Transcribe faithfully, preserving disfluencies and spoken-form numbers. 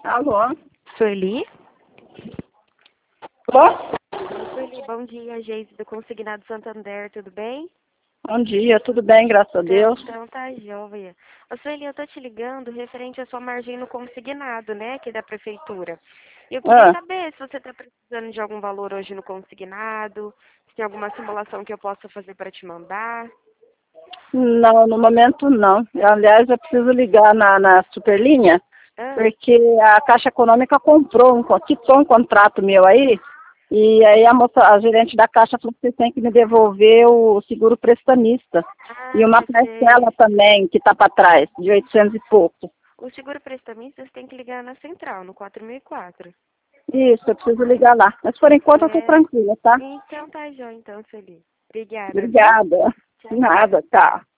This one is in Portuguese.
Alô? Sueli? Alô? Sueli, bom dia, Geise do Consignado Santander, tudo bem? Bom dia, tudo bem, graças a Deus. Então, então tá joia. Ô, Sueli, eu tô te ligando referente à sua margem no consignado, né, aqui da prefeitura. E eu queria Ah, saber se você tá precisando de algum valor hoje no consignado, se tem alguma simulação que eu possa fazer para te mandar. não, no momento não. Aliás, eu preciso ligar na, na Superlinha, Ah, porque a Caixa Econômica comprou, um, con- quitou um contrato meu aí, e aí a moça, a gerente da Caixa falou que vocês têm que me devolver o seguro prestamista. E uma ah, parcela sei. também, que está para trás, de oitocentos e pouco. O seguro prestamista você tem que ligar na central, no quatro mil e quatro. Isso, eu preciso ligar lá. Mas por enquanto eu estou É, tranquila, tá? então tá joia, então, Sueli. Obrigada, viu? Obrigada. Tchau, tchau. Nada, tá.